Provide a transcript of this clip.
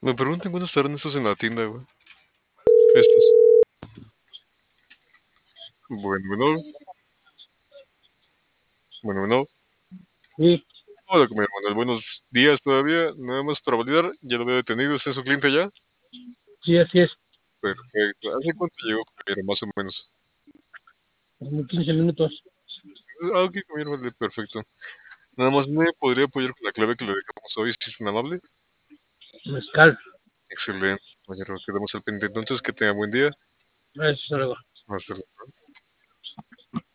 Me preguntan cuándo estarán estos en la tienda, güey. Estos. Bueno, bueno, bueno. Sí, Hola, mi hermano. Buenos días todavía. Nada más para validar. Ya lo veo detenido. ¿Usted es su cliente ya? sí, así es. Perfecto. ¿Hace cuánto llegó, caballero? Más o menos. Como 15 minutos. Ah, ok, caballero, vale, perfecto. Nada más me podría apoyar con la clave que le dejamos hoy, si es tan amable. Mezcal. Excelente, caballero. Quedamos al pendiente. Entonces, que tenga buen día. Gracias, luego. Hasta luego.